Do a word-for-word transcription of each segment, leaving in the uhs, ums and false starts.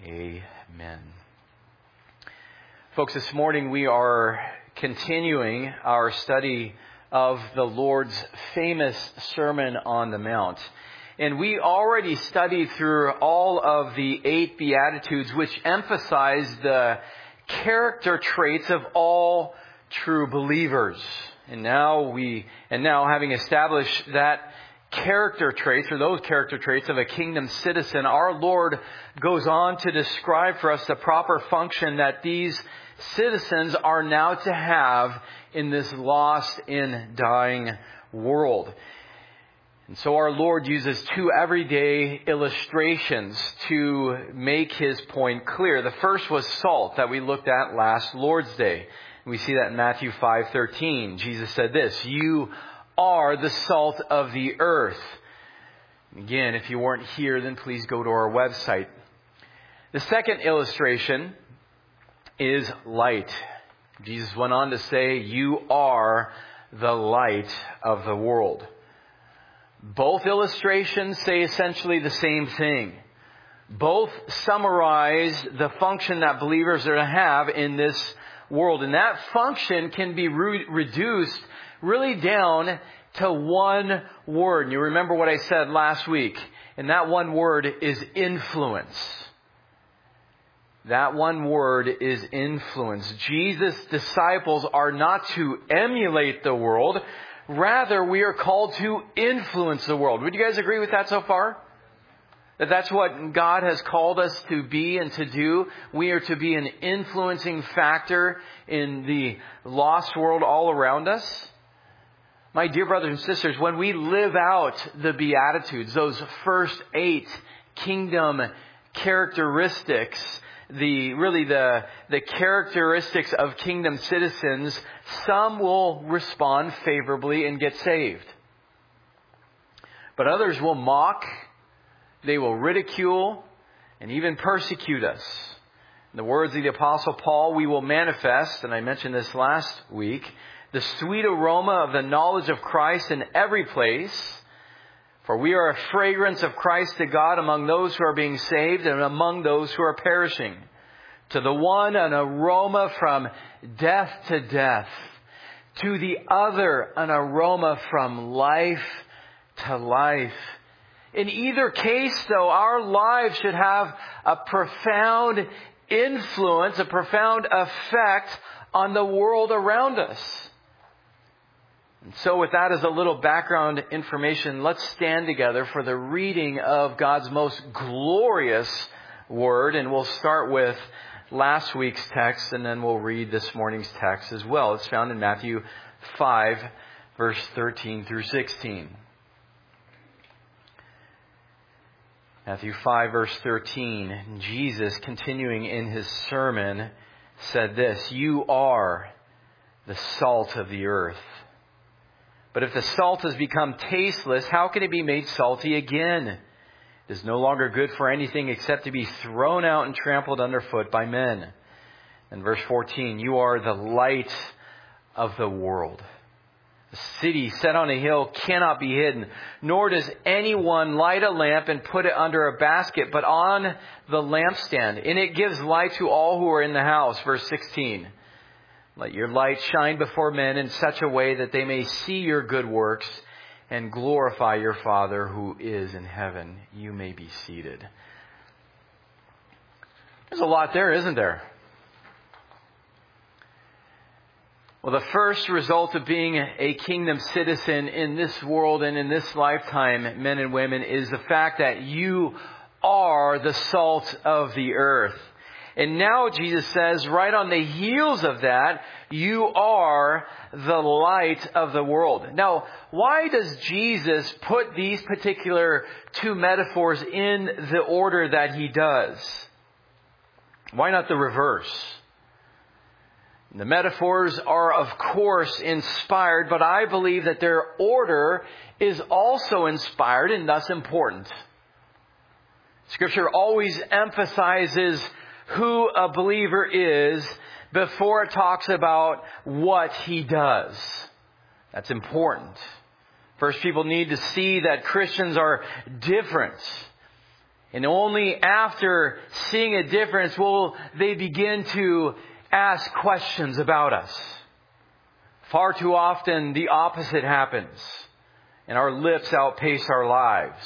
Amen. Folks, this morning we are continuing our study of the Lord's famous Sermon on the Mount. And we already studied through all of the eight Beatitudes, which emphasize the character traits of all true believers. And now we, and now having established that character traits, or those character traits of a kingdom citizen, our Lord goes on to describe for us the proper function that these citizens are now to have in this lost and dying world. And so our Lord uses two everyday illustrations to make His point clear. The first was salt that we looked at last Lord's Day. We see that in Matthew five thirteen. Jesus said this, "You are the salt of the earth." Again, if you weren't here, then please go to our website. The second illustration is light. Jesus went on to say, "You are the light of the world." Both illustrations say essentially the same thing. Both summarize the function that believers are to have in this world. And that function can be re- reduced really down to one word. And you remember what I said last week. And that one word is influence. That one word is influence. Jesus' disciples are not to emulate the world. Rather, we are called to influence the world. Would you guys agree with that so far? That that's what God has called us to be and to do. We are to be an influencing factor in the lost world all around us. My dear brothers and sisters, when we live out the Beatitudes, those first eight kingdom characteristics, the really the, the characteristics of kingdom citizens, some will respond favorably and get saved. But others will mock, they will ridicule, and even persecute us. In the words of the Apostle Paul, we will manifest, and I mentioned this last week, the sweet aroma of the knowledge of Christ in every place. For we are a fragrance of Christ to God among those who are being saved and among those who are perishing. To the one, an aroma from death to death. To the other, an aroma from life to life. In either case, though, our lives should have a profound influence, a profound effect on the world around us. And so with that as a little background information, let's stand together for the reading of God's most glorious word. And we'll start with last week's text, and then we'll read this morning's text as well. It's found in Matthew five, verse thirteen through sixteen. Matthew five, verse thirteen. Jesus, continuing in His sermon, said this, "You are the salt of the earth. But if the salt has become tasteless, how can it be made salty again? It is no longer good for anything except to be thrown out and trampled underfoot by men." And verse fourteen, "You are the light of the world. A city set on a hill cannot be hidden, nor does anyone light a lamp and put it under a basket, but on the lampstand, and it gives light to all who are in the house." Verse sixteen, "Let your light shine before men in such a way that they may see your good works and glorify your Father who is in heaven." You may be seated. There's a lot there, isn't there? Well, the first result of being a kingdom citizen in this world and in this lifetime, men and women, is the fact that you are the salt of the earth. And now Jesus says, right on the heels of that, you are the light of the world. Now, why does Jesus put these particular two metaphors in the order that He does? Why not the reverse? The metaphors are, of course, inspired, but I believe that their order is also inspired and thus important. Scripture always emphasizes who a believer is before it talks about what he does. That's important. First, people need to see that Christians are different. And only after seeing a difference will they begin to ask questions about us. Far too often the opposite happens, and our lips outpace our lives.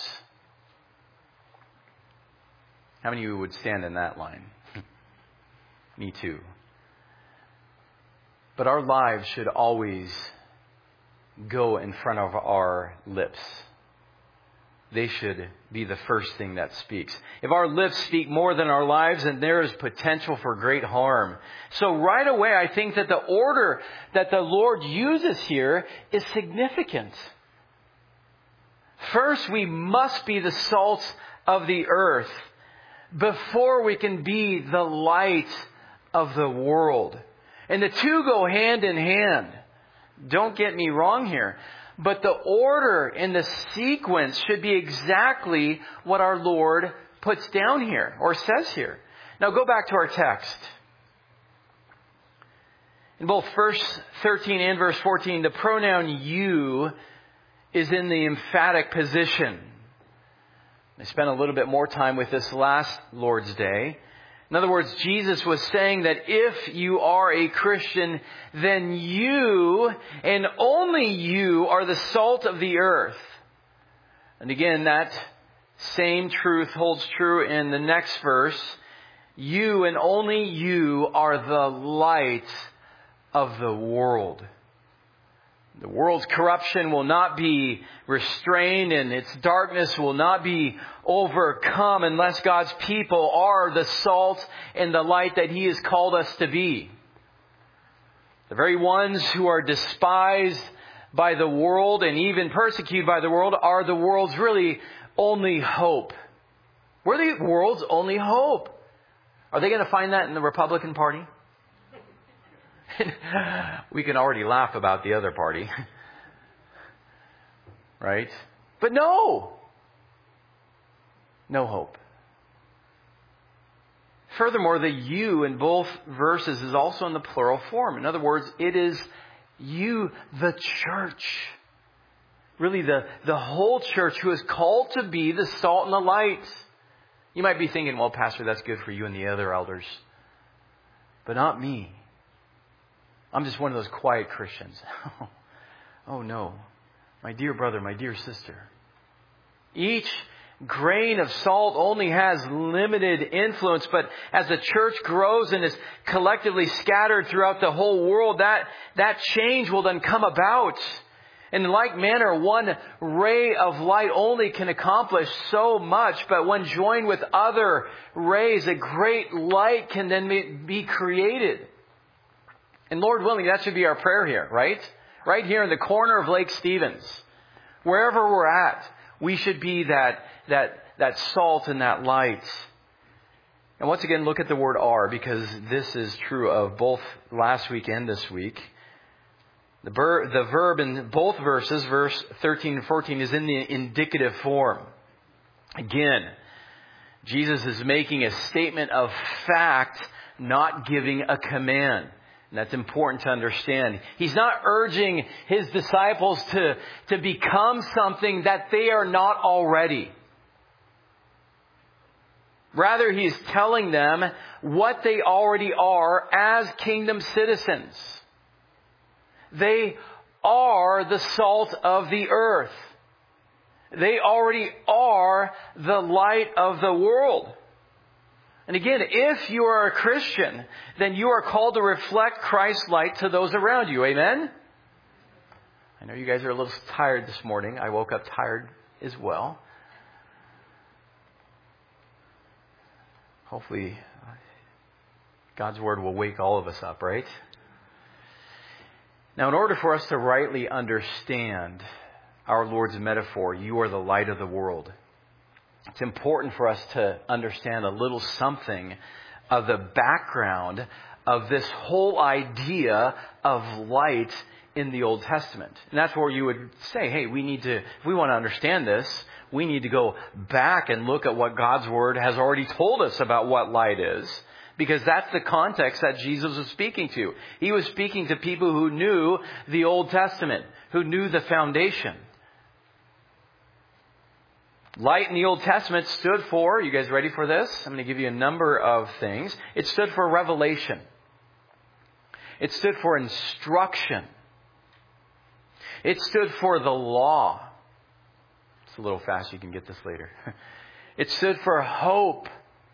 How many of you would stand in that line? Me too. But our lives should always go in front of our lips. They should be the first thing that speaks. If our lips speak more than our lives, then there is potential for great harm. So right away, I think that the order that the Lord uses here is significant. First, we must be the salt of the earth before we can be the light of the world. And the two go hand in hand. Don't get me wrong here. But the order and the sequence should be exactly what our Lord puts down here or says here. Now go back to our text. In both verse thirteen and verse fourteen, the pronoun you is in the emphatic position. I spent a little bit more time with this last Lord's Day. In other words, Jesus was saying that if you are a Christian, then you and only you are the salt of the earth. And again, that same truth holds true in the next verse. You and only you are the light of the world. The world's corruption will not be restrained and its darkness will not be overcome unless God's people are the salt and the light that He has called us to be. The very ones who are despised by the world and even persecuted by the world are the world's really only hope. We're the world's only hope. Are they going to find that in the Republican Party? We can already laugh about the other party. Right? But no! No hope. Furthermore, the you in both verses is also in the plural form. In other words, it is you, the church. Really the, the whole church who is called to be the salt and the light. You might be thinking, well, Pastor, that's good for you and the other elders. But not me. I'm just one of those quiet Christians. Oh no. My dear brother, my dear sister. Each grain of salt only has limited influence, but as the church grows and is collectively scattered throughout the whole world, that, that change will then come about. In like manner, one ray of light only can accomplish so much, but when joined with other rays, a great light can then be created. And Lord willing, that should be our prayer here, right? Right here in the corner of Lake Stevens. Wherever we're at, we should be that, that, that salt and that light. And once again, look at the word are, because this is true of both last week and this week. The, ver- the verb in both verses, verse thirteen and fourteen, is in the indicative form. Again, Jesus is making a statement of fact, not giving a command. And that's important to understand. He's not urging His disciples to, to become something that they are not already. Rather, He's telling them what they already are as kingdom citizens. They are the salt of the earth. They already are the light of the world. And again, if you are a Christian, then you are called to reflect Christ's light to those around you. Amen? I know you guys are a little tired this morning. I woke up tired as well. Hopefully, God's Word will wake all of us up, right? Now, in order for us to rightly understand our Lord's metaphor, you are the light of the world, it's important for us to understand a little something of the background of this whole idea of light in the Old Testament. And that's where you would say, hey, we need to, if we want to understand this, we need to go back and look at what God's Word has already told us about what light is. Because that's the context that Jesus was speaking to. He was speaking to people who knew the Old Testament, who knew the foundation. Light in the Old Testament stood for, you guys ready for this? I'm going to give you a number of things. It stood for revelation. It stood for instruction. It stood for the law. It's a little fast, you can get this later. It stood for hope.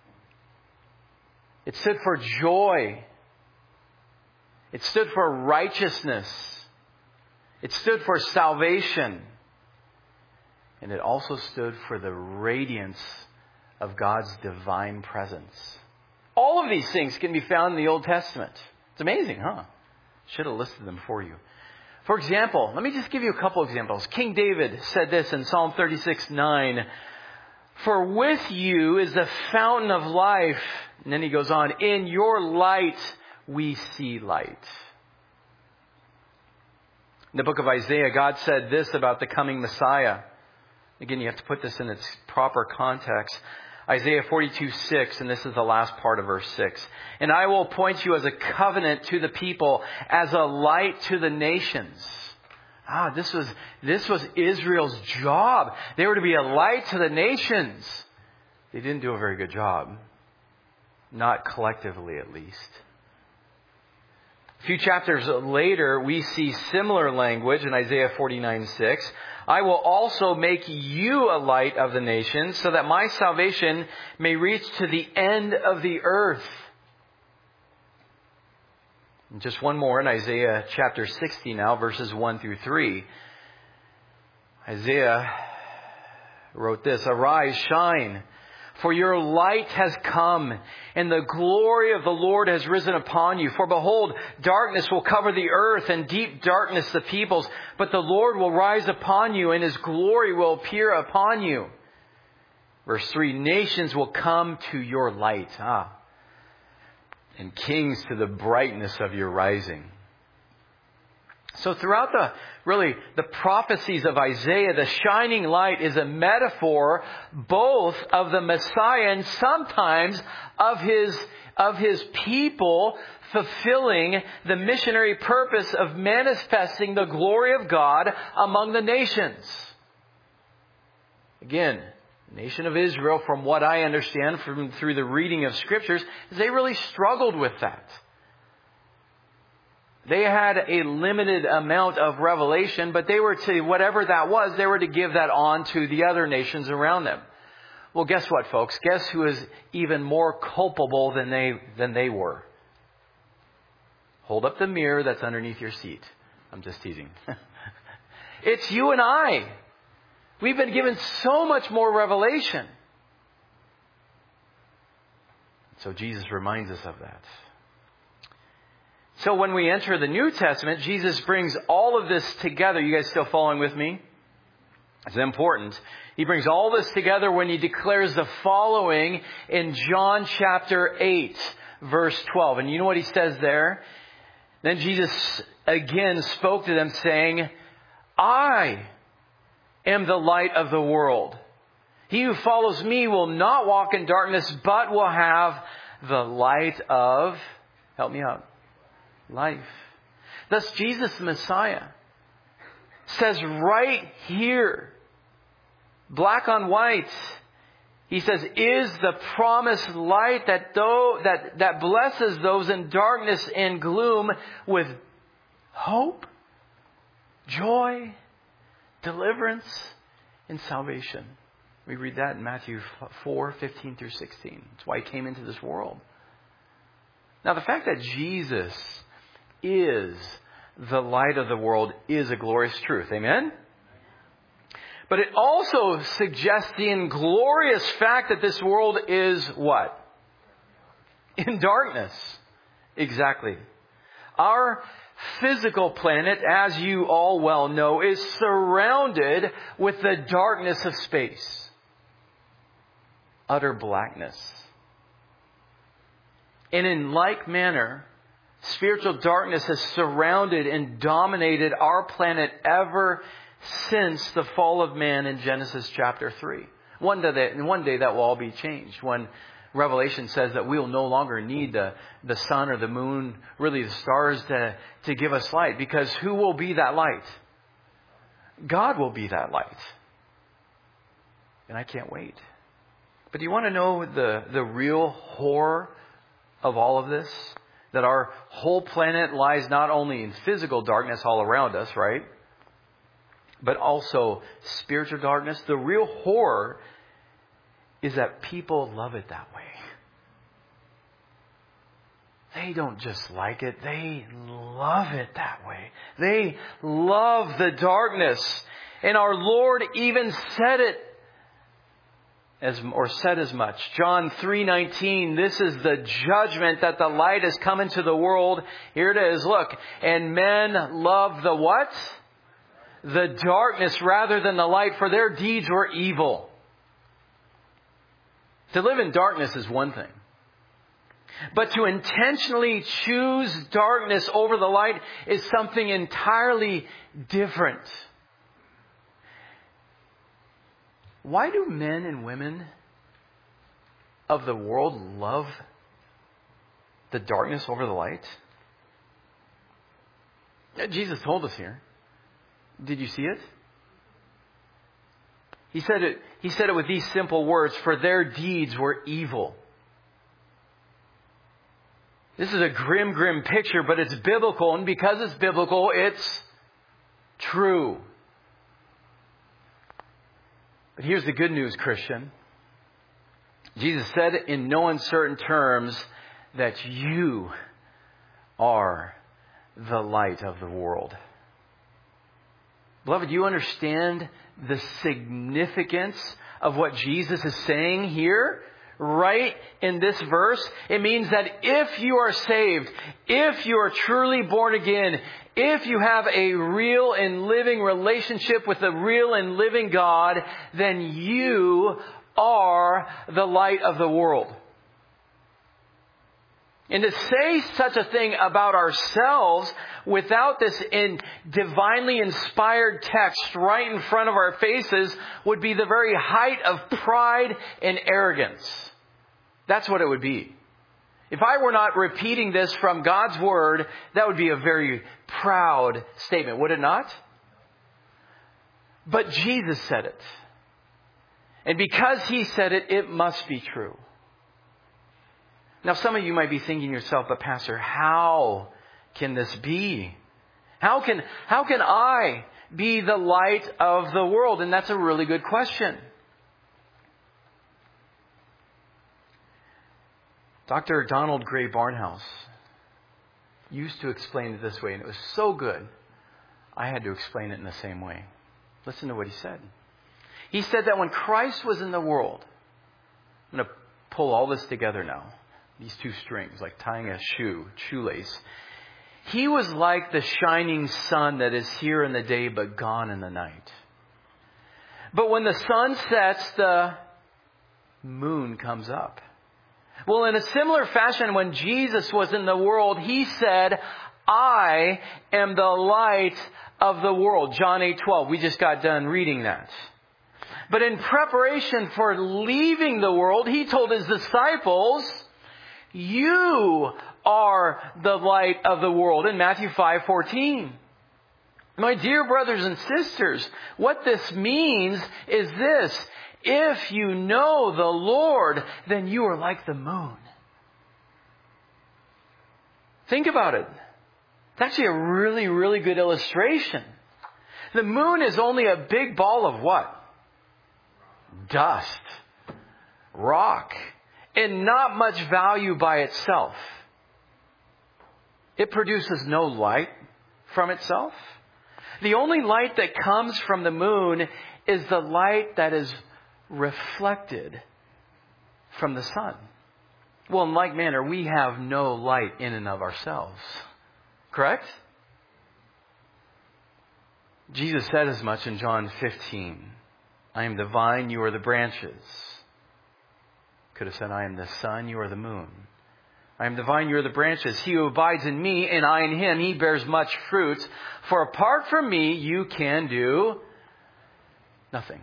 It stood for joy. It stood for righteousness. It stood for salvation. And it also stood for the radiance of God's divine presence. All of these things can be found in the Old Testament. It's amazing, huh? Should have listed them for you. For example, let me just give you a couple examples. King David said this in Psalm thirty-six nine. For with you is the fountain of life. And then he goes on, in your light we see light. In the book of Isaiah, God said this about the coming Messiah. Again, you have to put this in its proper context. Isaiah forty-two six, and this is the last part of verse six. And I will appoint you as a covenant to the people, as a light to the nations. Ah, this was, this was Israel's job. They were to be a light to the nations. They didn't do a very good job. Not collectively, at least. A few chapters later, we see similar language in Isaiah forty-nine six. I will also make you a light of the nations, so that my salvation may reach to the end of the earth. And just one more in Isaiah chapter sixty now, verses one through three. Isaiah wrote this, Arise, shine, for your light has come, and the glory of the Lord has risen upon you. For behold, darkness will cover the earth, and deep darkness the peoples. But the Lord will rise upon you, and His glory will appear upon you. Verse three, nations will come to your light, ah, and kings to the brightness of your rising. So throughout the, really, the prophecies of Isaiah, the shining light is a metaphor both of the Messiah and sometimes of his, of his people fulfilling the missionary purpose of manifesting the glory of God among the nations. Again, the nation of Israel, from what I understand from through the reading of scriptures, is they really struggled with that. They had a limited amount of revelation, but they were to, whatever that was, they were to give that on to the other nations around them. Well, guess what, folks? Guess who is even more culpable than they, than they were? Hold up the mirror that's underneath your seat. I'm just teasing. It's you and I. We've been given so much more revelation. So Jesus reminds us of that. So when we enter the New Testament, Jesus brings all of this together. You guys still following with me? It's important. He brings all this together when he declares the following in John chapter eight, verse twelve. And you know what he says there? Then Jesus again spoke to them saying, I am the light of the world. He who follows me will not walk in darkness, but will have the light of, help me out, life. Thus Jesus the Messiah says right here, black on white, he says, is the promised light that though that, that blesses those in darkness and gloom with hope, joy, deliverance, and salvation. We read that in Matthew four, fifteen through sixteen. That's why he came into this world. Now the fact that Jesus is the light of the world is a glorious truth. Amen? But it also suggests the inglorious fact that this world is what? In darkness. Exactly. Our physical planet, as you all well know, is surrounded with the darkness of space. Utter blackness. And in like manner, spiritual darkness has surrounded and dominated our planet ever since the fall of man in Genesis chapter three. One day that, one day that will all be changed when Revelation says that we will no longer need the, the sun or the moon, really the stars to, to give us light. Because who will be that light? God will be that light. And I can't wait. But do you want to know the, the real horror of all of this? That our whole planet lies not only in physical darkness all around us, right? But also spiritual darkness. The real horror is that people love it that way. They don't just like it. They love it that way. They love the darkness. And our Lord even said it as, or said as much. John three nineteen, this is the judgment that the light has come into the world. Here it is, look. And men love the what? The darkness rather than the light, for their deeds were evil. To live in darkness is one thing. But to intentionally choose darkness over the light is something entirely different. Why do men and women of the world love the darkness over the light? Jesus told us here. Did you see it? He said it, he said it with these simple words, for their deeds were evil. This is a grim, grim picture, but it's biblical. And because it's biblical, it's true. But here's the good news, Christian. Jesus said in no uncertain terms that you are the light of the world. Beloved, do you understand the significance of what Jesus is saying here? Right in this verse, it means that if you are saved, if you are truly born again, if you have a real and living relationship with the real and living God, then you are the light of the world. And to say such a thing about ourselves without this in divinely inspired text right in front of our faces would be the very height of pride and arrogance. That's what it would be. If I were not repeating this from God's Word, that would be a very proud statement, would it not? But Jesus said it. And because He said it, it must be true. Now, some of you might be thinking to yourself, but Pastor, how can this be? How can, how can I be the light of the world? And that's a really good question. Doctor Donald Gray Barnhouse used to explain it this way, and it was so good, I had to explain it in the same way. Listen to what he said. He said that when Christ was in the world, I'm going to pull all this together now. These two strings, like tying a shoe, shoelace. He was like the shining sun that is here in the day but gone in the night. But when the sun sets, the moon comes up. Well, in a similar fashion, when Jesus was in the world, He said, I am the light of the world. John eight twelve. We just got done reading that. But in preparation for leaving the world, He told His disciples, you are the light of the world in Matthew five fourteen. My dear brothers and sisters, what this means is this. If you know the Lord, then you are like the moon. Think about it. It's actually a really, really good illustration. The moon is only a big ball of what? Dust. Rock. And not much value by itself. It produces no light from itself. The only light that comes from the moon is the light that is reflected from the sun. Well, in like manner, we have no light in and of ourselves. Correct? Jesus said as much in John fifteen. I am the vine, you are the branches. Could have said, I am the sun, you are the moon. I am the vine, you are the branches. He who abides in me and I in him, he bears much fruit. For apart from me, you can do nothing.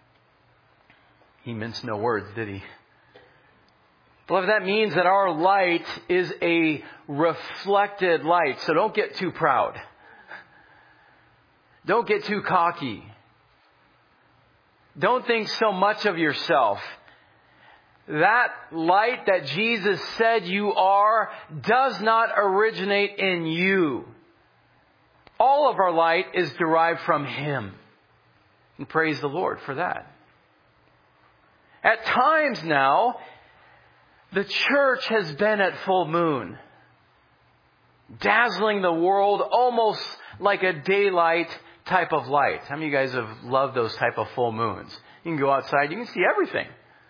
He minced no words, did he? Beloved, that means that our light is a reflected light. So don't get too proud. Don't get too cocky. Don't think so much of yourself. That light that Jesus said you are does not originate in you. All of our light is derived from Him. And praise the Lord for that. At times now, the church has been at full moon, dazzling the world almost like a daylight type of light. How many of you guys have loved those type of full moons? You can go outside, you can see everything.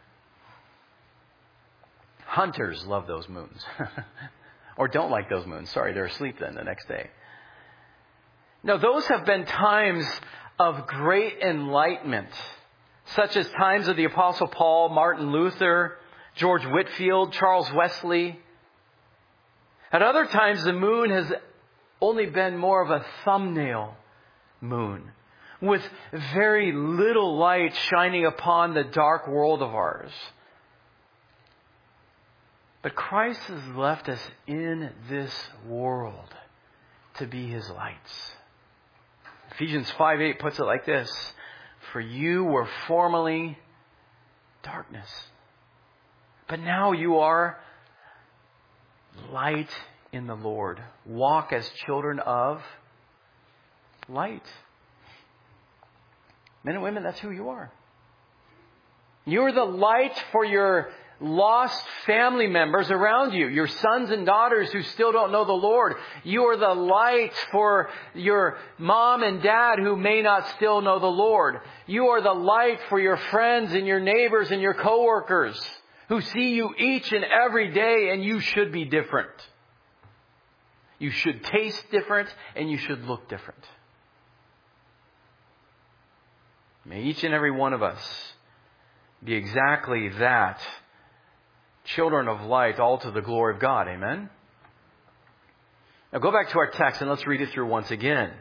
Hunters love those moons. Or don't like those moons. Sorry, they're asleep then the next day. No, those have been times of great enlightenment, such as times of the Apostle Paul, Martin Luther, George Whitefield, Charles Wesley. At other times, the moon has only been more of a thumbnail moon, with very little light shining upon the dark world of ours. But Christ has left us in this world to be His lights. Ephesians five eight puts it like this: for you were formerly darkness, but now you are light in the Lord. Walk as children of light. Men and women, that's who you are. You're the light for your lost family members around you, your sons and daughters who still don't know the Lord. You are the light for your mom and dad who may not still know the Lord. You are the light for your friends and your neighbors and your coworkers who see you each and every day, and you should be different. You should taste different, and you should look different. May each and every one of us be exactly that. Children of light, all to the glory of God. Amen? Now go back to our text and let's read it through once again.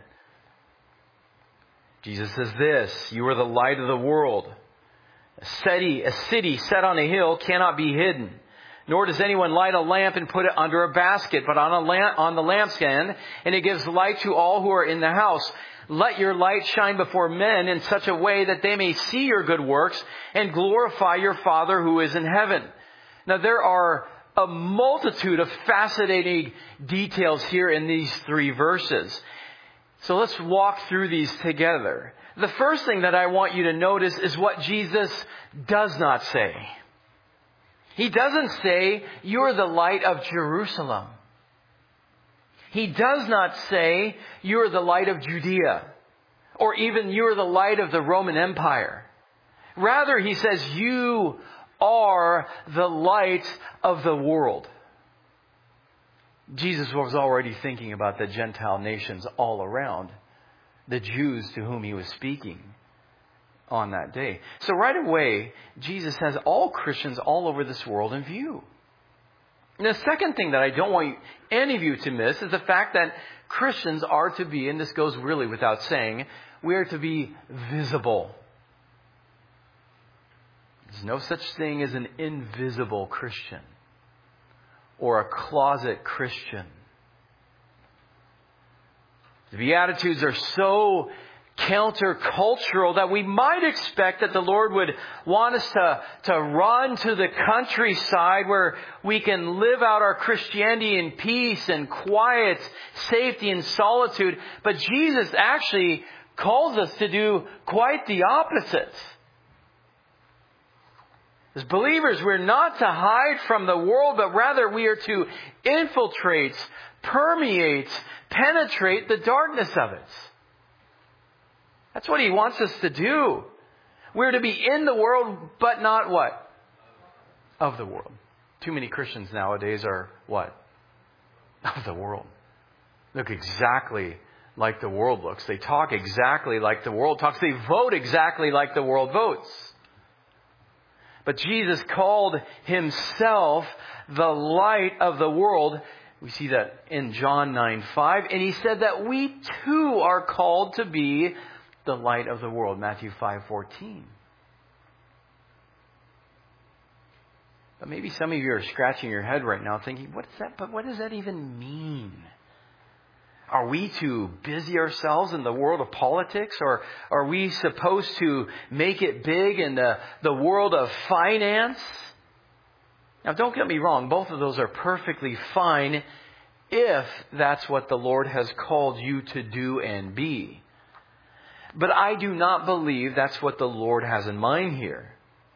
Jesus says this: you are the light of the world. A city, a city set on a hill cannot be hidden. Nor does anyone light a lamp and put it under a basket, but on a lamp, on the lampstand, and it gives light to all who are in the house. Let your light shine before men in such a way that they may see your good works and glorify your Father who is in heaven. Now, there are a multitude of fascinating details here in these three verses. So let's walk through these together. The first thing that I want you to notice is what Jesus does not say. He doesn't say, you're the light of Jerusalem. He does not say, you're the light of Judea, or even you're the light of the Roman Empire. Rather, He says, you are the light of the world. Jesus was already thinking about the Gentile nations all around, the Jews to whom He was speaking on that day. So right away, Jesus has all Christians all over this world in view. And the second thing that I don't want any of you to miss is the fact that Christians are to be, and this goes really without saying, we are to be visible. There's no such thing as an invisible Christian or a closet Christian. The Beatitudes are so countercultural that we might expect that the Lord would want us to, to run to the countryside where we can live out our Christianity in peace and quiet, safety and solitude. But Jesus actually calls us to do quite the opposite. As believers, we're not to hide from the world, but rather we are to infiltrate, permeate, penetrate the darkness of it. That's what He wants us to do. We're to be in the world, but not what? Of the world. Too many Christians nowadays are what? Of the world. Look exactly like the world looks. They talk exactly like the world talks. They vote exactly like the world votes. But Jesus called Himself the light of the world. We see that in John nine five. And He said that we too are called to be the light of the world. Matthew five fourteen. But maybe some of you are scratching your head right now thinking, what is that? But what does that even mean? Are we to busy ourselves in the world of politics? Or are we supposed to make it big in the, the world of finance? Now, don't get me wrong. Both of those are perfectly fine if that's what the Lord has called you to do and be. But I do not believe that's what the Lord has in mind here.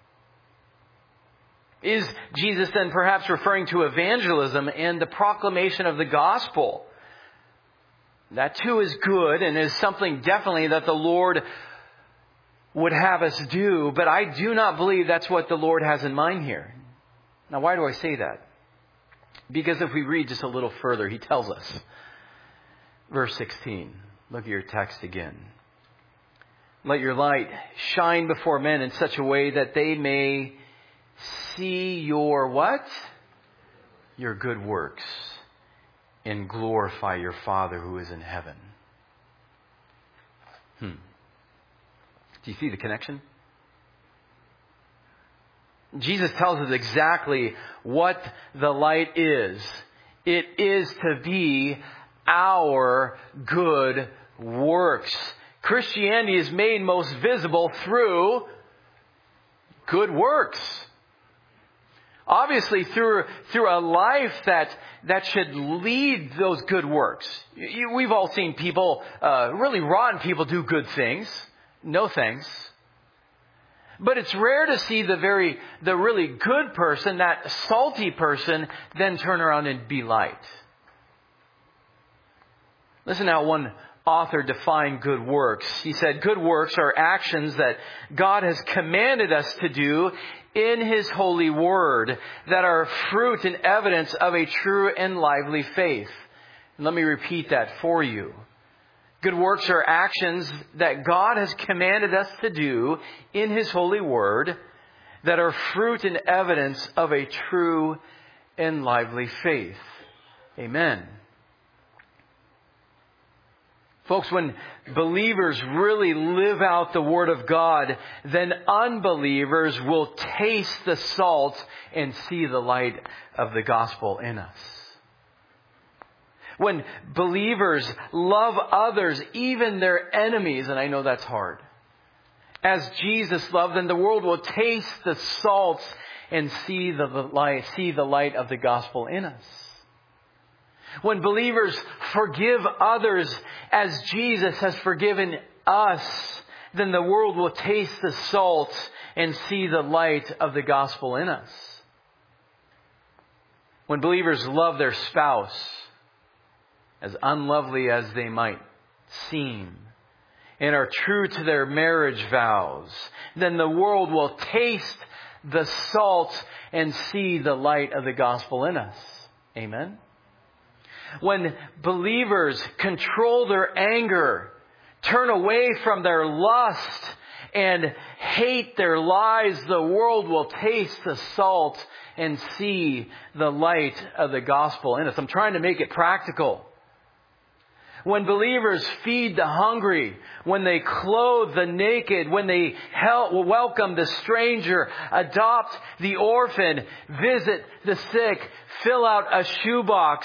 Is Jesus then perhaps referring to evangelism and the proclamation of the gospel? That too is good and is something definitely that the Lord would have us do, but I do not believe that's what the Lord has in mind here. Now, why do I say that? Because if we read just a little further, He tells us. Verse sixteen. Look at your text again. Let your light shine before men in such a way that they may see your what? Your good works, and glorify your Father who is in heaven. Hmm. Do you see the connection? Jesus tells us exactly what the light is. It is to be our good works. Christianity is made most visible through good works. Obviously, through through a life that that should lead those good works. You, we've all seen people, uh, really rotten people, do good things. No thanks. But it's rare to see the very the really good person, that salty person, then turn around and be light. Listen how one author defined good works. He said, good works are actions that God has commanded us to do in His holy word that are fruit and evidence of a true and lively faith. And let me repeat that for you. Good works are actions that God has commanded us to do in His holy word that are fruit and evidence of a true and lively faith. Amen. Folks, when believers really live out the Word of God, then unbelievers will taste the salt and see the light of the gospel in us. When believers love others, even their enemies, and I know that's hard, as Jesus loved them, the world will taste the salt and see the light, see the light of the gospel in us. When believers forgive others as Jesus has forgiven us, then the world will taste the salt and see the light of the gospel in us. When believers love their spouse, as unlovely as they might seem, and are true to their marriage vows, then the world will taste the salt and see the light of the gospel in us. Amen? When believers control their anger, turn away from their lust, and hate their lies, the world will taste the salt and see the light of the gospel in us. I'm trying to make it practical. When believers feed the hungry, when they clothe the naked, when they help, welcome the stranger, adopt the orphan, visit the sick, fill out a shoebox,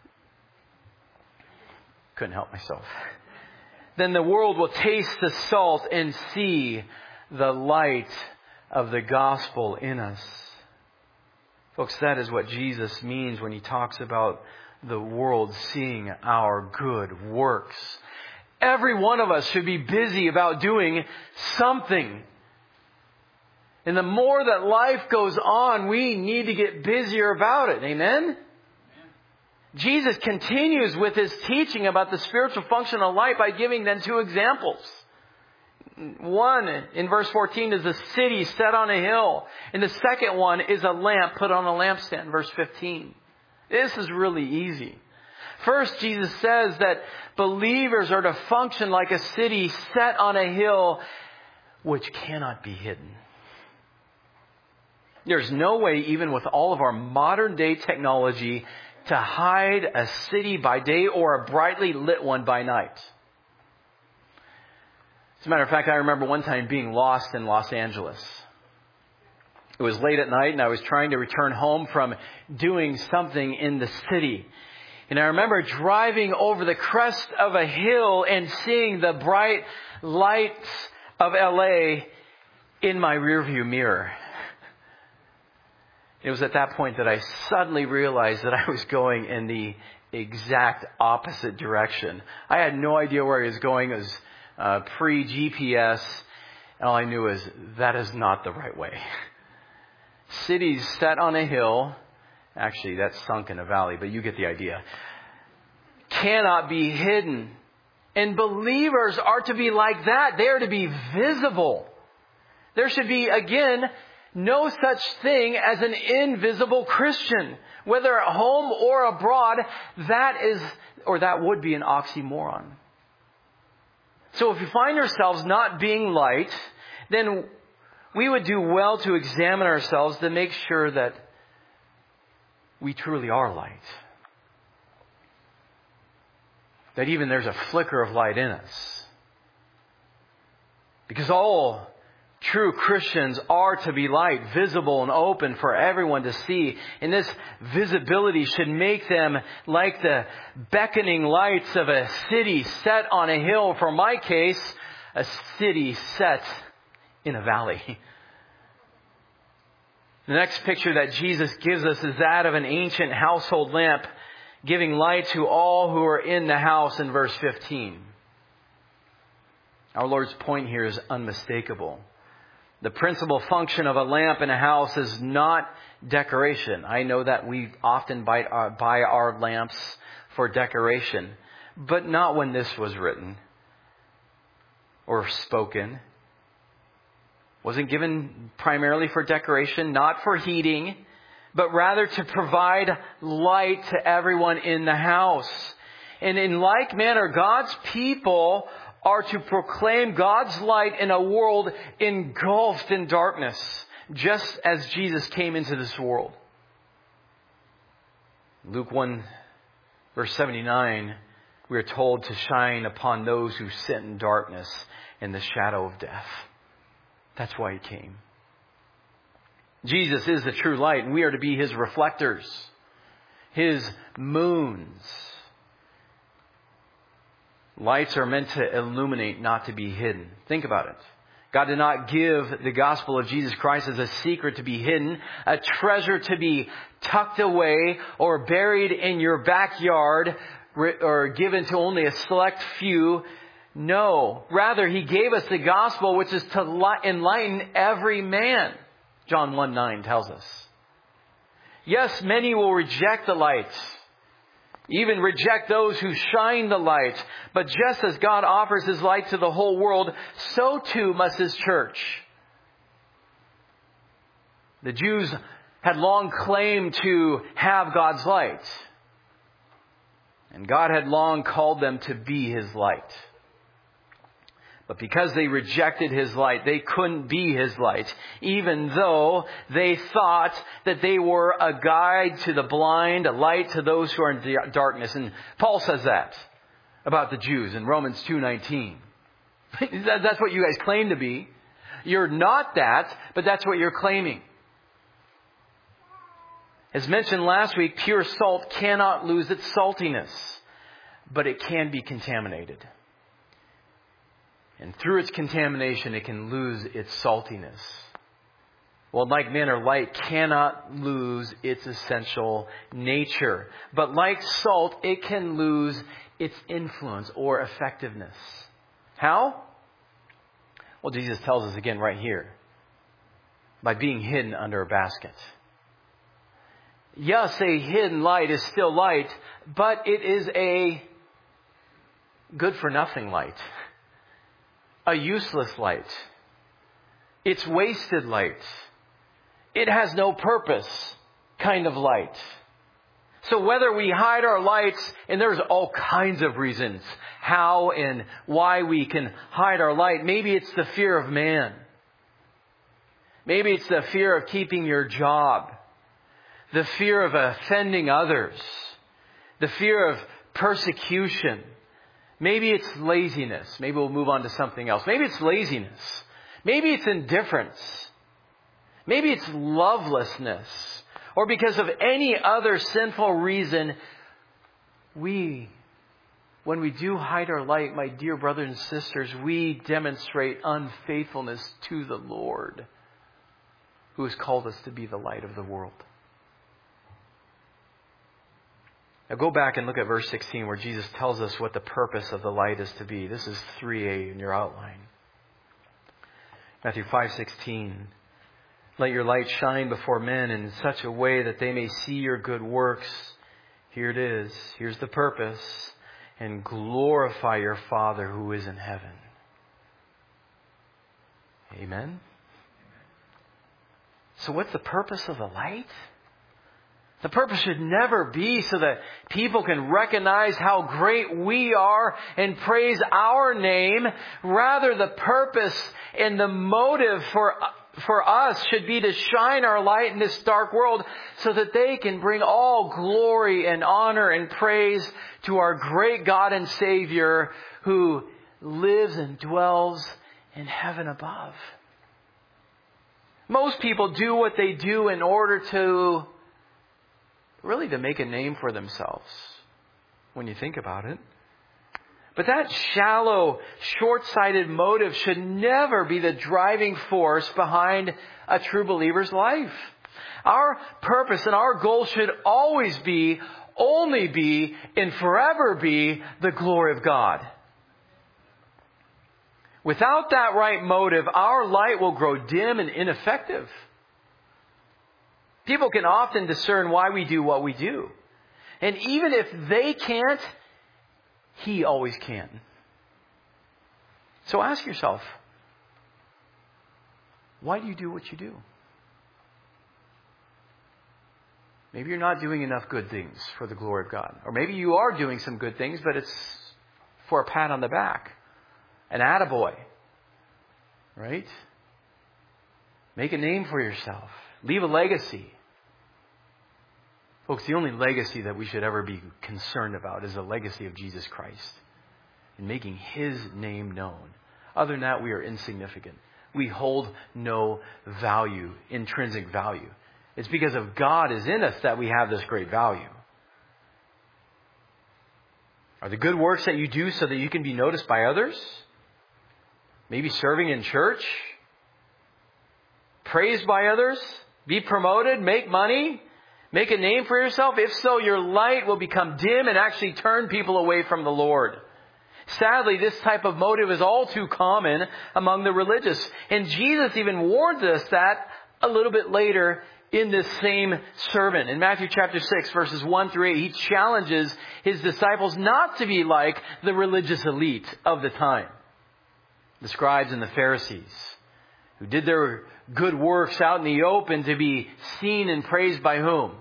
couldn't help myself. Then the world will taste the salt and see the light of the gospel in us. Folks, that is what Jesus means when He talks about the world seeing our good works. Every one of us should be busy about doing something. And the more that life goes on, we need to get busier about it. Amen? Jesus continues with His teaching about the spiritual function of light by giving them two examples. One, in verse fourteen, is a city set on a hill. And the second one is a lamp put on a lampstand, verse fifteen. This is really easy. First, Jesus says that believers are to function like a city set on a hill which cannot be hidden. There's no way, even with all of our modern day technology, to hide a city by day or a brightly lit one by night. As a matter of fact, I remember one time being lost in Los Angeles. It was late at night and I was trying to return home from doing something in the city. And I remember driving over the crest of a hill and seeing the bright lights of L A in my rearview mirror. It was at that point that I suddenly realized that I was going in the exact opposite direction. I had no idea where I was going. It was uh, pre-G P S. All I knew is that is not the right way. Cities set on a hill, actually that's sunk in a valley, but you get the idea, cannot be hidden. And believers are to be like that. They are to be visible. There should be, again, no such thing as an invisible Christian. Whether at home or abroad, that is, or that would be an oxymoron. So if we find ourselves not being light, then we would do well to examine ourselves to make sure that we truly are light. That even there's a flicker of light in us. Because all true Christians are to be light, visible and open for everyone to see. And this visibility should make them like the beckoning lights of a city set on a hill. For my case, a city set in a valley. The next picture that Jesus gives us is that of an ancient household lamp giving light to all who are in the house in verse fifteen. Our Lord's point here is unmistakable. The principal function of a lamp in a house is not decoration. I know that we often buy our, buy our lamps for decoration, but not when this was written or spoken. Wasn't given primarily for decoration, not for heating, but rather to provide light to everyone in the house. And in like manner, God's people are to proclaim God's light in a world engulfed in darkness, just as Jesus came into this world. Luke one, verse seventy-nine, we are told to shine upon those who sit in darkness in the shadow of death. That's why He came. Jesus is the true light, and we are to be His reflectors, His moons. Lights are meant to illuminate, not to be hidden. Think about it. God did not give the gospel of Jesus Christ as a secret to be hidden, a treasure to be tucked away or buried in your backyard or given to only a select few. No. Rather, He gave us the gospel, which is to enlighten every man. John one nine tells us. Yes, many will reject the light. Even reject those who shine the light. But just as God offers His light to the whole world, so too must His church. The Jews had long claimed to have God's light. And God had long called them to be His light. But because they rejected His light, they couldn't be His light, even though they thought that they were a guide to the blind, a light to those who are in darkness. And Paul says that about the Jews in Romans two nineteen. That's what you guys claim to be. You're not that, but that's what you're claiming. As mentioned last week, pure salt cannot lose its saltiness, but it can be contaminated. And through its contamination, it can lose its saltiness. Well, like manner, light cannot lose its essential nature. But like salt, it can lose its influence or effectiveness. How? Well, Jesus tells us again right here. By being hidden under a basket. Yes, a hidden light is still light, but it is a good-for-nothing light. A useless light. It's wasted light. It has no purpose kind of light. So whether we hide our lights, and there's all kinds of reasons how and why we can hide our light. Maybe it's the fear of man. Maybe it's the fear of keeping your job. The fear of offending others. The fear of persecution. Maybe it's laziness. Maybe we'll move on to something else. Maybe it's laziness. Maybe it's indifference. Maybe it's lovelessness. Or because of any other sinful reason, we, when we do hide our light, my dear brothers and sisters, we demonstrate unfaithfulness to the Lord, who has called us to be the light of the world. Now go back and look at verse sixteen, where Jesus tells us what the purpose of the light is to be. This is three A in your outline. Matthew five sixteen. Let your light shine before men in such a way that they may see your good works. Here it is. Here's the purpose. And glorify your Father who is in heaven. Amen? So what's the purpose of the light? The purpose should never be so that people can recognize how great we are and praise our name. Rather, the purpose and the motive for for us should be to shine our light in this dark world so that they can bring all glory and honor and praise to our great God and Savior who lives and dwells in heaven above. Most people do what they do in order to really to make a name for themselves, when you think about it. But that shallow, short-sighted motive should never be the driving force behind a true believer's life. Our purpose and our goal should always be, only be, and forever be the glory of God. Without that right motive, our light will grow dim and ineffective. People can often discern why we do what we do. And even if they can't, He always can. So ask yourself, why do you do what you do? Maybe you're not doing enough good things for the glory of God. Or maybe you are doing some good things, but it's for a pat on the back. An attaboy. Right? Make a name for yourself. Leave a legacy. Folks, the only legacy that we should ever be concerned about is the legacy of Jesus Christ and making His name known. Other than that, we are insignificant. We hold no value, intrinsic value. It's because of God is in us that we have this great value. Are the good works that you do so that you can be noticed by others? Maybe serving in church? Praised by others? Be promoted? Make money? Make a name for yourself? If so, your light will become dim and actually turn people away from the Lord. Sadly, this type of motive is all too common among the religious. And Jesus even warns us that a little bit later in this same sermon. In Matthew chapter six, verses one through eight, He challenges His disciples not to be like the religious elite of the time. The scribes and the Pharisees, who did their good works out in the open to be seen and praised by whom?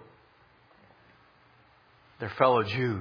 Their fellow Jews.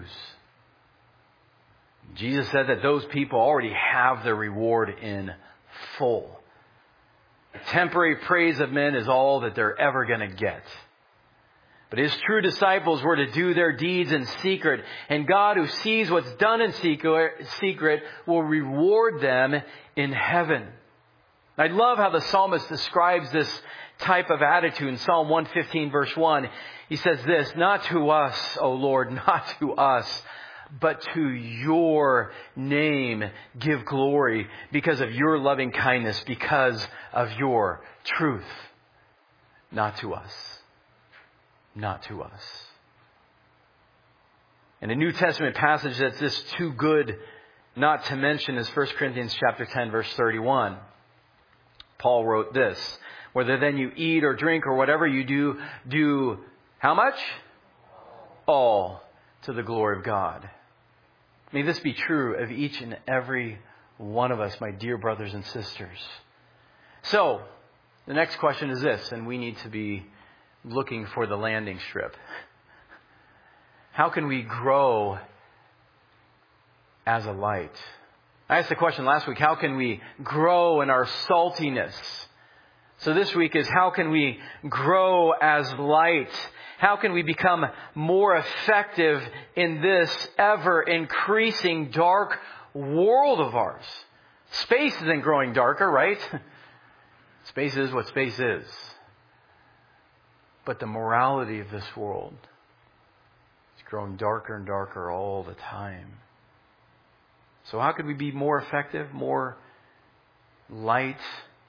Jesus said that those people already have their reward in full. The temporary praise of men is all that they're ever going to get. But His true disciples were to do their deeds in secret. And God, who sees what's done in secret, will reward them in heaven. I love how the psalmist describes this type of attitude in Psalm one fifteen, verse one. He says this, "Not to us, O Lord, not to us, but to your name give glory because of your loving kindness, because of your truth." Not to us. Not to us. And a New Testament passage that's this too good not to mention is First Corinthians chapter ten, verse thirty-one. Paul wrote this, "Whether then you eat or drink or whatever you do, do how much? All to the glory of God." May this be true of each and every one of us, my dear brothers and sisters. So, the next question is this, and we need to be looking for the landing strip. How can we grow as a light? I asked the question last week, how can we grow in our saltiness? So this week is, how can we grow as light? How can we become more effective in this ever-increasing dark world of ours? Space isn't growing darker, right? Space is what space is. But the morality of this world is growing darker and darker all the time. So how could we be more effective, more light?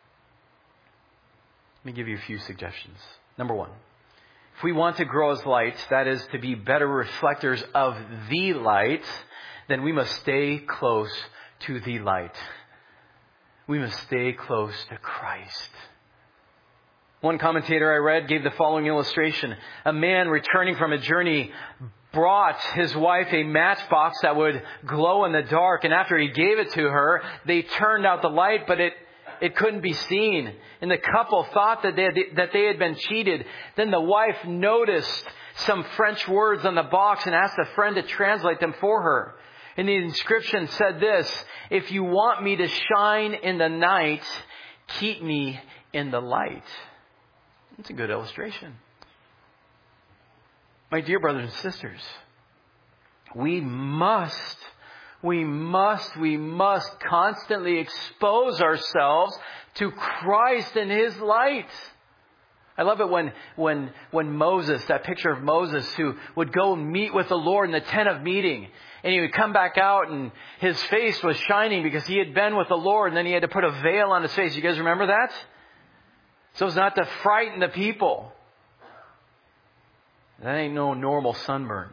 Let me give you a few suggestions. Number one, if we want to grow as lights, that is to be better reflectors of the light, then we must stay close to the light. We must stay close to Christ. One commentator I read gave the following illustration. A man returning from a journey brought his wife a matchbox that would glow in the dark, and after he gave it to her, they turned out the light, but it it couldn't be seen. And the couple thought that they had, that they had been cheated. Then the wife noticed some French words on the box and asked a friend to translate them for her. And the inscription said this: "If you want me to shine in the night, keep me in the light." That's a good illustration. My dear brothers and sisters, we must, we must, we must constantly expose ourselves to Christ and His light. I love it when, when, when Moses, that picture of Moses who would go meet with the Lord in the tent of meeting. And he would come back out and his face was shining because he had been with the Lord, and then he had to put a veil on his face. You guys remember that? So as not to frighten the people. That ain't no normal sunburn.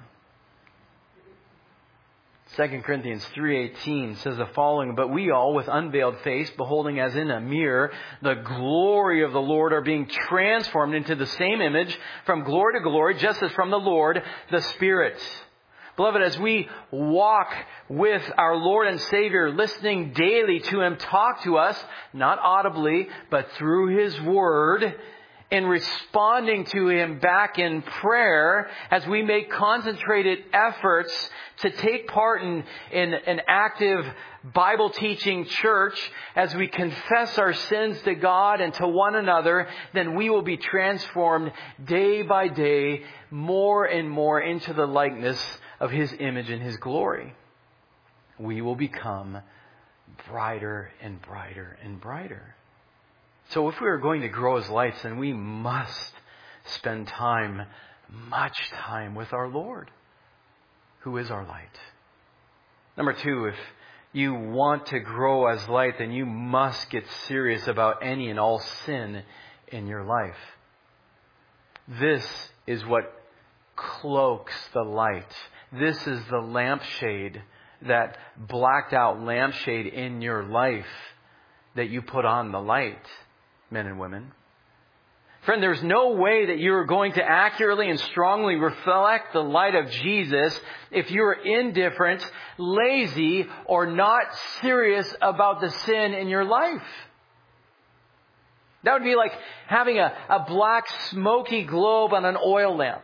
Second Corinthians three eighteen says the following: "But we all, with unveiled face, beholding as in a mirror the glory of the Lord, are being transformed into the same image from glory to glory, just as from the Lord, the Spirit." Beloved, as we walk with our Lord and Savior, listening daily to Him talk to us, not audibly, but through His Word, and responding to Him back in prayer, as we make concentrated efforts to take part in, in an active Bible teaching church, as we confess our sins to God and to one another, then we will be transformed day by day more and more into the likeness of His image and His glory. We will become brighter and brighter and brighter. So if we are going to grow as lights, then we must spend time, much time with our Lord, who is our light. Number two, if you want to grow as light, then you must get serious about any and all sin in your life. This is what cloaks the light. This is the lampshade, that blacked out lampshade in your life that you put on the light, men and women. Friend, there's no way that you're going to accurately and strongly reflect the light of Jesus if you're indifferent, lazy, or not serious about the sin in your life. That would be like having a, a black smoky globe on an oil lamp.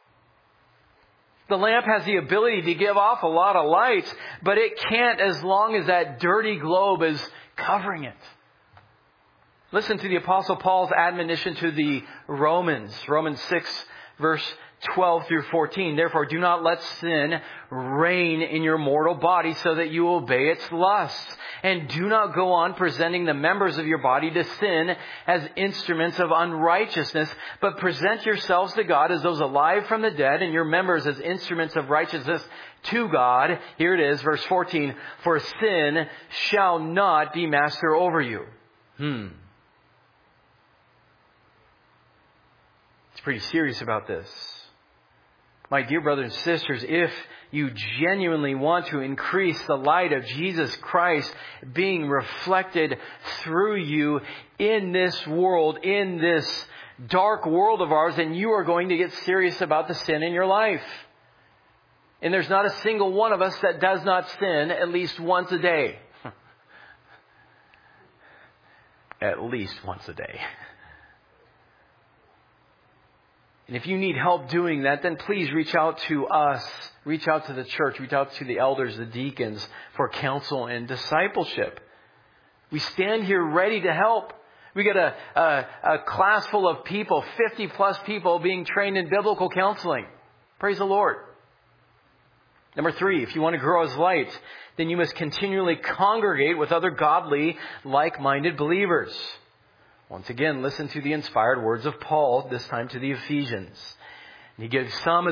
The lamp has the ability to give off a lot of light, but it can't as long as that dirty globe is covering it. Listen to the Apostle Paul's admonition to the Romans. Romans six, verse twelve through fourteen. "Therefore, do not let sin reign in your mortal body so that you obey its lusts. And do not go on presenting the members of your body to sin as instruments of unrighteousness, but present yourselves to God as those alive from the dead, and your members as instruments of righteousness to God." Here it is, verse fourteen. "For sin shall not be master over you." Hmm. It's pretty serious about this. My dear brothers and sisters, if you genuinely want to increase the light of Jesus Christ being reflected through you in this world, in this dark world of ours, then you are going to get serious about the sin in your life. And there's not a single one of us that does not sin at least once a day. At least once a day. And if you need help doing that, then please reach out to us. Reach out to the church. Reach out to the elders, the deacons, for counsel and discipleship. We stand here ready to help. We got a, a, a class full of people, fifty plus people being trained in biblical counseling. Praise the Lord. Number three, if you want to grow as light, then you must continually congregate with other godly, like-minded believers. Once again, listen to the inspired words of Paul, this time to the Ephesians. And he gives some as of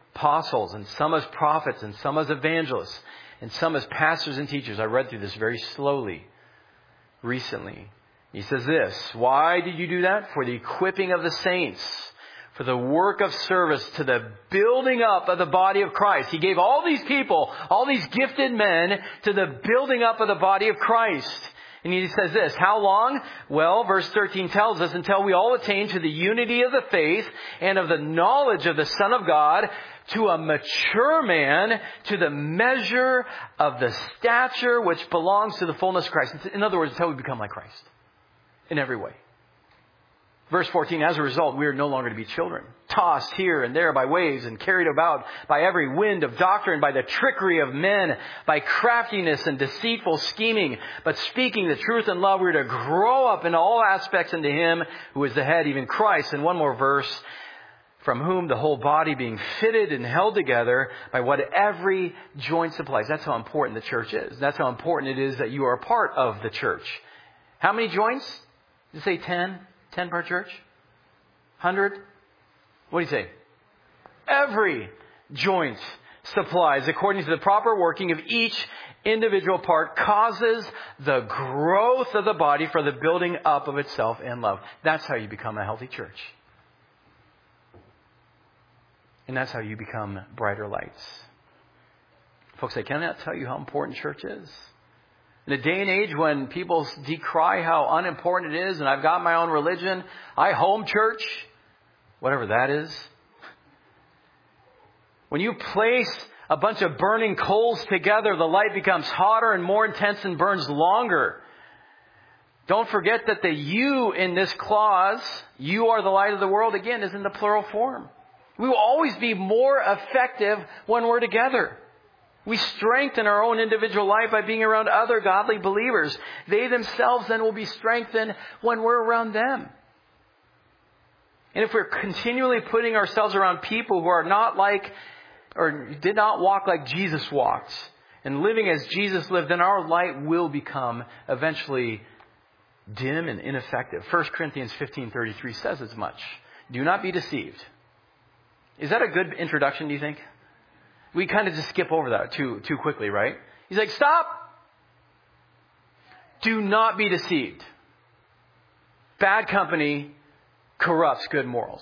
apostles, and some as prophets, and some as evangelists, and some as pastors and teachers. I read through this very slowly recently. He says this, why did you do that? For the equipping of the saints, for the work of service to the building up of the body of Christ. He gave all these people, all these gifted men, to the building up of the body of Christ. And he says this, how long? Well, verse thirteen tells us, until we all attain to the unity of the faith and of the knowledge of the Son of God, to a mature man, to the measure of the stature which belongs to the fullness of Christ. In other words, until we become like Christ in every way. Verse fourteen, as a result, we are no longer to be children, tossed here and there by waves and carried about by every wind of doctrine, by the trickery of men, by craftiness and deceitful scheming. But speaking the truth in love, we are to grow up in all aspects into Him who is the head, even Christ. And one more verse, from whom the whole body being fitted and held together by what every joint supplies. That's how important the church is. That's how important it is that you are a part of the church. How many joints? Did you say ten? Ten per church? Hundred? What do you say? Every joint supplies, according to the proper working of each individual part, causes the growth of the body for the building up of itself in love. That's how you become a healthy church. And that's how you become brighter lights. Folks, I cannot tell you how important church is. In a day and age when people decry how unimportant it is, and I've got my own religion, I home church, whatever that is. When you place a bunch of burning coals together, the light becomes hotter and more intense and burns longer. Don't forget that the you in this clause, you are the light of the world, again, is in the plural form. We will always be more effective when we're together. We strengthen our own individual life by being around other godly believers. They themselves then will be strengthened when we're around them. And if we're continually putting ourselves around people who are not like, or did not walk like Jesus walked, and living as Jesus lived, then our light will become eventually dim and ineffective. First Corinthians fifteen thirty-three says as much. Do not be deceived. Is that a good introduction, do you think? We kind of just skip over that too too quickly, right? He's like, stop! Do not be deceived. Bad company corrupts good morals.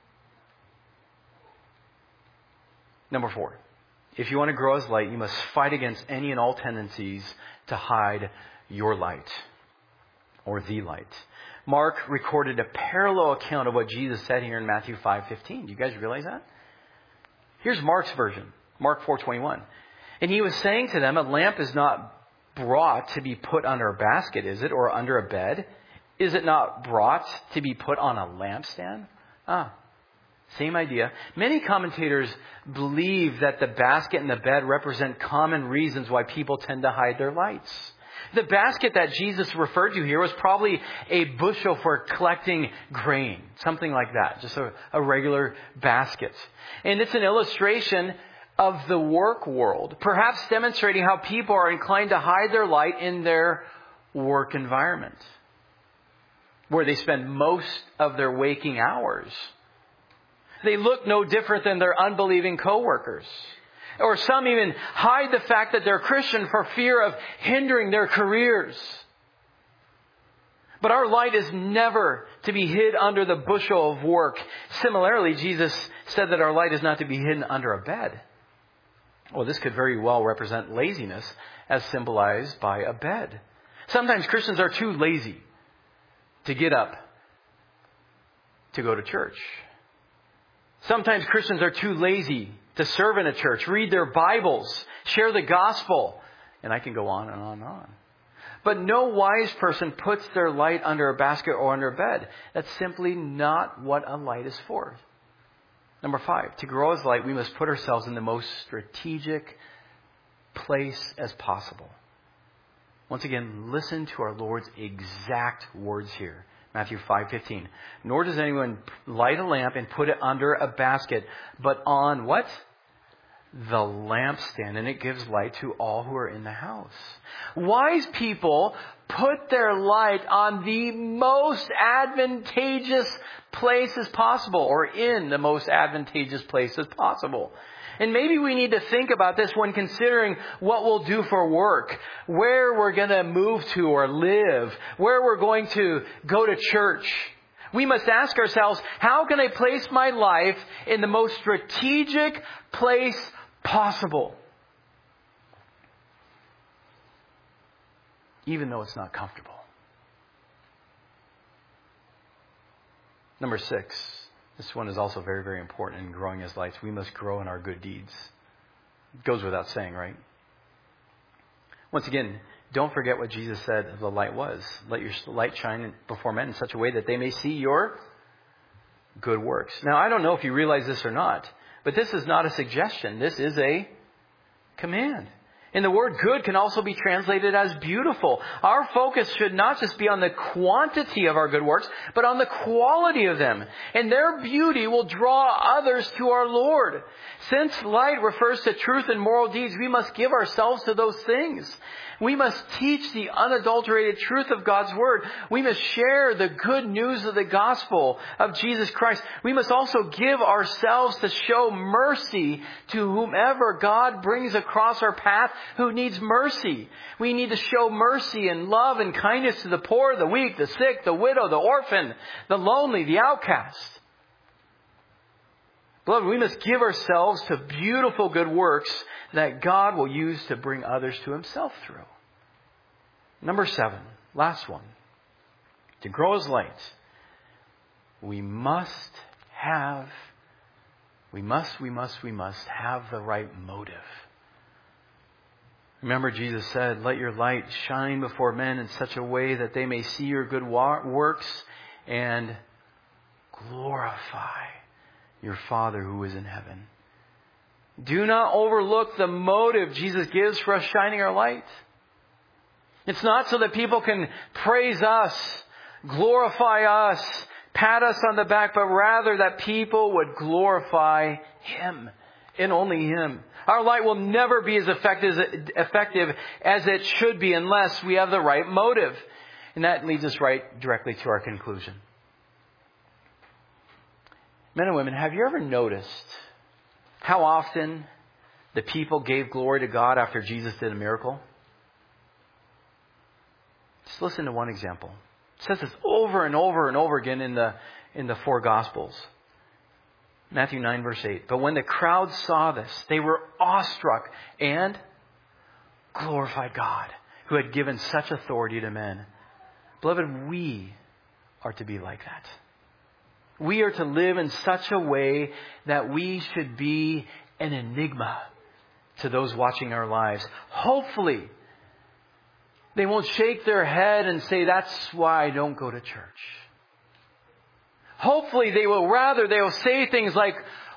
Number four. If you want to grow as light, you must fight against any and all tendencies to hide your light or the light. Mark recorded a parallel account of what Jesus said here in Matthew five fifteen. Do you guys realize that? Here's Mark's version. Mark four twenty-one. And he was saying to them, a lamp is not brought to be put under a basket, is it? Or under a bed? Is it not brought to be put on a lampstand? Ah, same idea. Many commentators believe that the basket and the bed represent common reasons why people tend to hide their lights. The basket that Jesus referred to here was probably a bushel for collecting grain, something like that, just a, a regular basket. And it's an illustration of the work world, perhaps demonstrating how people are inclined to hide their light in their work environment, where they spend most of their waking hours. They look no different than their unbelieving coworkers. Or some even hide the fact that they're Christian for fear of hindering their careers. But our light is never to be hid under the bushel of work. Similarly, Jesus said that our light is not to be hidden under a bed. Well, this could very well represent laziness as symbolized by a bed. Sometimes Christians are too lazy to get up to go to church. Sometimes Christians are too lazy to serve in a church, read their Bibles, share the gospel. And I can go on and on and on. But no wise person puts their light under a basket or under a bed. That's simply not what a light is for. Number five, to grow as light, we must put ourselves in the most strategic place as possible. Once again, listen to our Lord's exact words here. Matthew five fifteen. Nor does anyone light a lamp and put it under a basket, but on what? the lampstand, and it gives light to all who are in the house. Wise people put their light on the most advantageous places possible, or in the most advantageous places possible. And maybe we need to think about this when considering what we'll do for work, where we're going to move to or live, where we're going to go to church. We must ask ourselves, how can I place my life in the most strategic place possible? Even though it's not comfortable. Number six. This one is also very, very important in growing as lights. We must grow in our good deeds. It goes without saying, right? Once again, don't forget what Jesus said the light was. Let your light shine before men in such a way that they may see your good works. Now, I don't know if you realize this or not, but this is not a suggestion. This is a command. And the word good can also be translated as beautiful. Our focus should not just be on the quantity of our good works, but on the quality of them. And their beauty will draw others to our Lord. Since light refers to truth and moral deeds, we must give ourselves to those things. We must teach the unadulterated truth of God's Word. We must share the good news of the gospel of Jesus Christ. We must also give ourselves to show mercy to whomever God brings across our path who needs mercy. We need to show mercy and love and kindness to the poor, the weak, the sick, the widow, the orphan, the lonely, the outcast. Beloved, we must give ourselves to beautiful good works that God will use to bring others to Himself through. Number seven, last one. To grow as light, we must have, we must, we must, we must have the right motive. Remember, Jesus said, let your light shine before men in such a way that they may see your good works and glorify your Father who is in heaven. Do not overlook the motive Jesus gives for us shining our light. It's not so that people can praise us, glorify us, pat us on the back, but rather that people would glorify Him and only Him. Our light will never be as effective effective as it should be unless we have the right motive. And that leads us right directly to our conclusion. Men and women, have you ever noticed how often the people gave glory to God after Jesus did a miracle? Just listen to one example. It says this over and over and over again in the in the four Gospels. Matthew nine, verse eight. But when the crowd saw this, they were awestruck and glorified God, who had given such authority to men. Beloved, we are to be like that. We are to live in such a way that we should be an enigma to those watching our lives. Hopefully, they won't shake their head and say, that's why I don't go to church. Hopefully, they will rather, they will say things like,